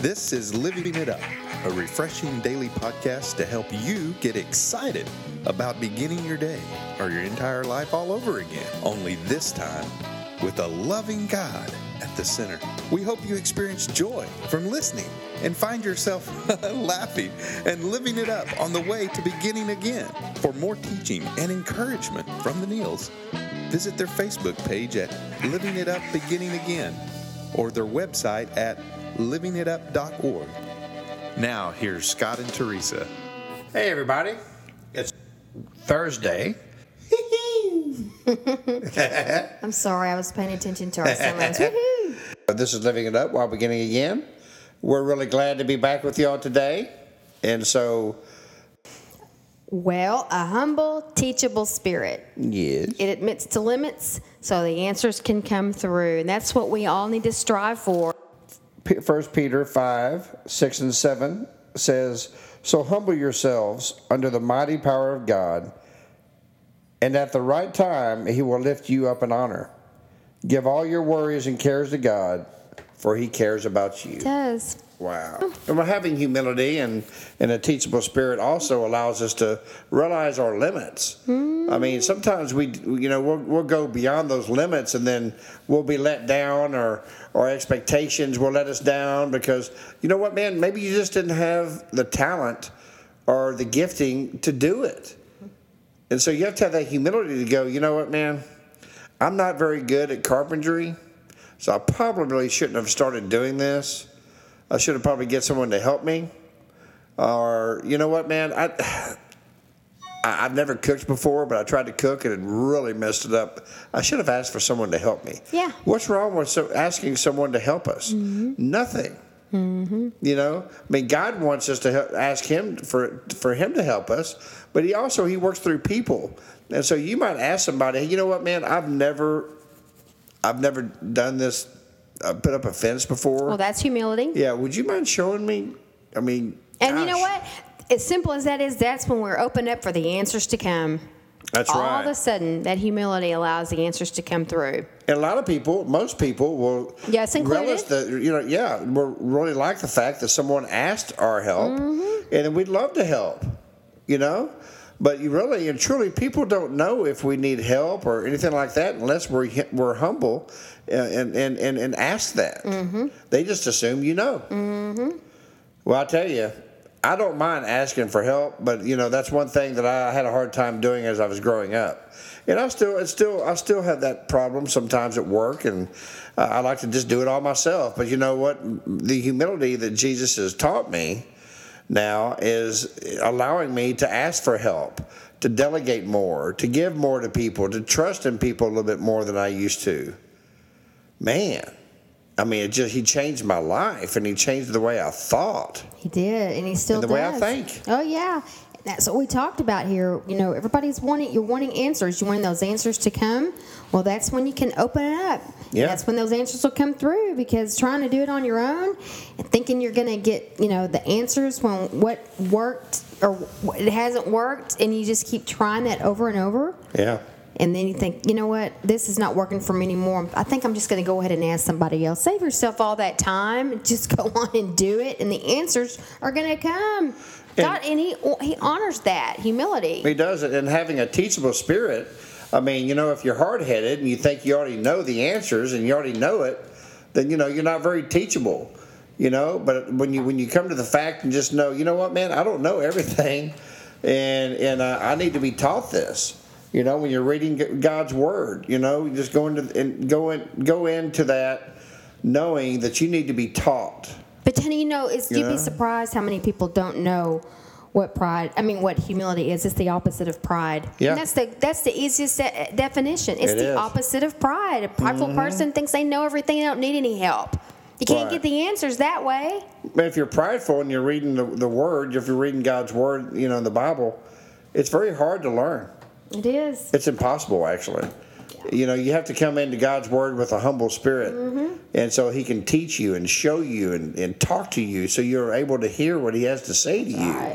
This is Living It Up, a refreshing daily podcast to help you get excited about beginning your day or your entire life all over again. Only this time with a loving God at the center. We hope you experience joy from listening and find yourself laughing and living it up on the way to beginning again. For more teaching and encouragement from the Neils, visit their Facebook page at Living It Up Beginning Again or their website at livingitup.org. Now, here's Scott and Teresa. Hey, everybody. It's Thursday. I'm sorry, I was paying attention to our sermons. This is Living It Up while beginning again. We're really glad to be back with y'all today. And so... Well, a humble, teachable spirit. Yes. It admits to limits so the answers can come through. And that's what we all need to strive for. 1 Peter 5, 6 and 7 says, "So humble yourselves under the mighty power of God, and at the right time he will lift you up in honor. Give all your worries and cares to God, for he cares about you." It does. Wow. And having humility and a teachable spirit also allows us to realize our limits. I mean, sometimes we'll go beyond those limits, and then we'll be let down, or our expectations will let us down because, you know what, man, maybe you just didn't have the talent or the gifting to do it. And so you have to have that humility to go, you know what, man, I'm not very good at carpentry, so I probably shouldn't have started doing this. I should have probably get someone to help me. Or, you know what, man, I've never cooked before, but I tried to cook and it really messed it up. I should have asked for someone to help me. Yeah. What's wrong with asking someone to help us? Mm-hmm. Nothing. Mm-hmm. You know, I mean, God wants us to ask Him for Him to help us, but He works through people. And so you might ask somebody, hey, you know what, man, I've never done this. Put up a fence before. Well, that's humility. Yeah, would you mind showing me? I mean, and you know what? As simple as that is, that's when we're open up for the answers to come. That's all right. All of a sudden, that humility allows the answers to come through. And a lot of people, most people will yes, included. Relish we'll really like the fact that someone asked our help, and we'd love to help, you know. But you really and truly, people don't know if we need help or anything like that unless we're humble and ask that. Mm-hmm. They just assume you know. Mm-hmm. Well, I tell you, I don't mind asking for help, but you know that's one thing that I had a hard time doing as I was growing up, and I still have that problem sometimes at work, and I like to just do it all myself. But you know what? The humility that Jesus has taught me now is allowing me to ask for help, to delegate more, to give more to people, to trust in people a little bit more than I used to. Man, I mean, he changed my life, and he changed the way I thought. He did, and he still does. The way I think. Oh, yeah. That's what we talked about here. You know, you're wanting answers. You want those answers to come. Well, that's when you can open it up. Yeah. That's when those answers will come through, because trying to do it on your own and thinking you're going to get, the answers when what worked or it hasn't worked, and you just keep trying that over and over. Yeah. And then you think, you know what, this is not working for me anymore. I think I'm just going to go ahead and ask somebody else. Save yourself all that time and just go on and do it, and the answers are going to come. God, and he honors that humility. He does it, and having a teachable spirit. I mean, if you're hard-headed and you think you already know the answers and you already know it, then you're not very teachable. But when you come to the fact and just know, you know what, man, I don't know everything, and I need to be taught this. When you're reading God's word, you just go into that knowing that you need to be taught. But honey, you'd be surprised how many people don't know what humility is. It's the opposite of pride. Yeah. And that's the easiest definition. It's the opposite of pride. A prideful person thinks they know everything, they don't need any help. You can't get the answers that way. But if you're prideful and you're reading the word, if you're reading God's word, in the Bible, it's very hard to learn. It is. It's impossible, actually. You have to come into God's word with a humble spirit. Mm-hmm. And so he can teach you and show you and talk to you so you're able to hear what he has to say to you. Right.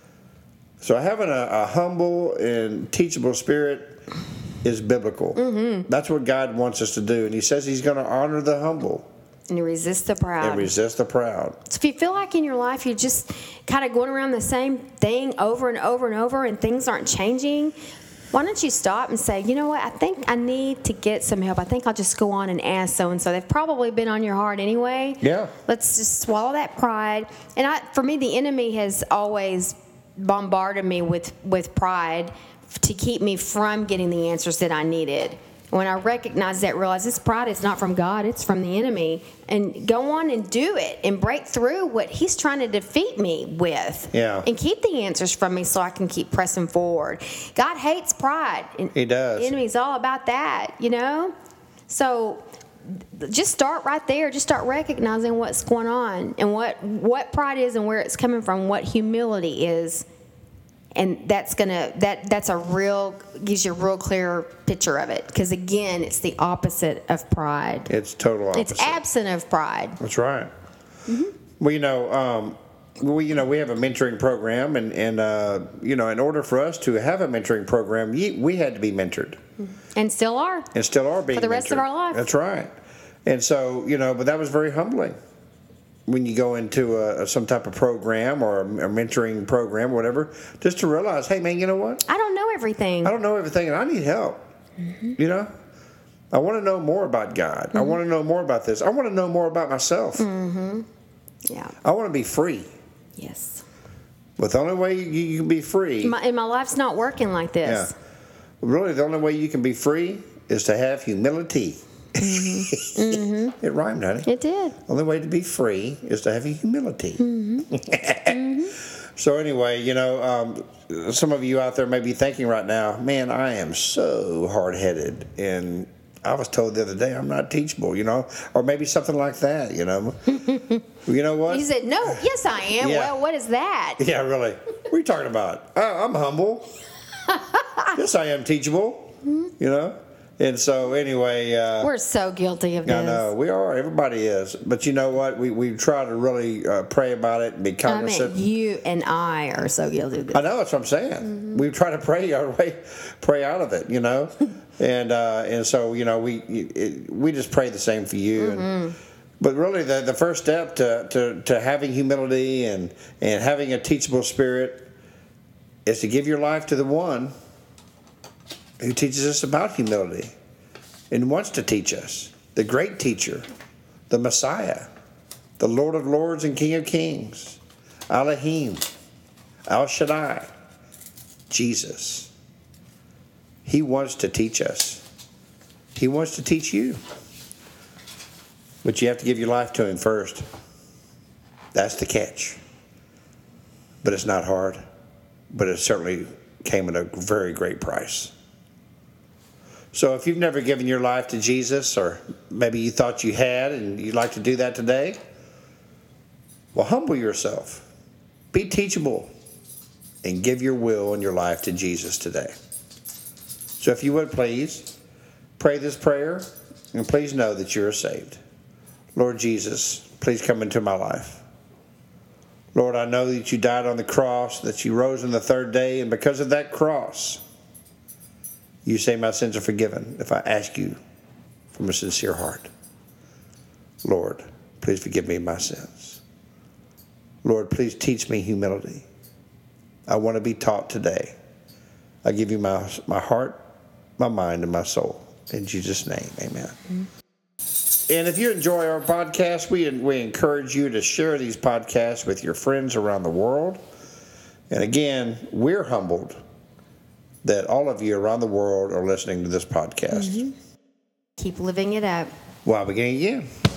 So having a humble and teachable spirit is biblical. Mm-hmm. That's what God wants us to do. And he says he's going to honor the humble. And resist the proud. And resist the proud. So if you feel like in your life you're just kind of going around the same thing over and over and over and things aren't changing, why don't you stop and say, you know what, I think I need to get some help. I think I'll just go on and ask so-and-so. They've probably been on your heart anyway. Yeah. Let's just swallow that pride. And for me, the enemy has always bombarded me with pride to keep me from getting the answers that I needed. When I recognize that, realize this pride is not from God, it's from the enemy, and go on and do it and break through what he's trying to defeat me with. Yeah. And keep the answers from me so I can keep pressing forward. God hates pride. He does. The enemy's all about that, you know? So just start right there. Just start recognizing what's going on and what pride is and where it's coming from, what humility is. And that's gives you a real clear picture of it. Because again, it's the opposite of pride. It's total opposite. It's absent of pride. That's right. Mm-hmm. Well, we have a mentoring program, and in order for us to have a mentoring program, we had to be mentored. And still are. And still are being for the rest mentored. of our life. That's right. And so, but that was very humbling. When you go into some type of program or a mentoring program or whatever, just to realize, hey, man, you know what? I don't know everything. I don't know everything, and I need help. Mm-hmm. I want to know more about God. Mm-hmm. I want to know more about this. I want to know more about myself. Mm-hmm. Yeah. I want to be free. Yes. But the only way you can be free... And my life's not working like this. Yeah. Really, the only way you can be free is to have humility. Mm-hmm. Mm-hmm. It rhymed, honey. It did. The only way to be free is to have humility. Mm-hmm. Mm-hmm. So anyway, some of you out there may be thinking right now, man, I am so hard-headed, and I was told the other day I'm not teachable, or maybe something like that, You know what? You said, no, yes, I am. Yeah. Well, what is that? Yeah, really. What are you talking about? I'm humble. Yes, I am teachable, And so anyway... we're so guilty of this. I know, we are. Everybody is. But you know what? We try to really pray about it and be cognizant. You and I are so guilty of this. I know, that's what I'm saying. Mm-hmm. We try to pray out of it, and so, we just pray the same for you. Mm-hmm. But really, the first step to having humility and having a teachable spirit is to give your life to the one who teaches us about humility and wants to teach us, the great teacher, the Messiah, the Lord of Lords and King of Kings, Elohim, El Shaddai, Jesus. He wants to teach us. He wants to teach you. But you have to give your life to him first. That's the catch. But it's not hard. But it certainly came at a very great price. So if you've never given your life to Jesus, or maybe you thought you had and you'd like to do that today, well, humble yourself. Be teachable. And give your will and your life to Jesus today. So if you would please, pray this prayer, and please know that you are saved. Lord Jesus, please come into my life. Lord, I know that you died on the cross, that you rose on the third day, and because of that cross, you say my sins are forgiven if I ask you from a sincere heart. Lord, please forgive me my sins. Lord, please teach me humility. I want to be taught today. I give you my heart, my mind, and my soul. In Jesus' name, amen. Mm-hmm. And if you enjoy our podcast, we encourage you to share these podcasts with your friends around the world. And again, we're humbled that all of you around the world are listening to this podcast. Mm-hmm. Keep living it up. While beginning again.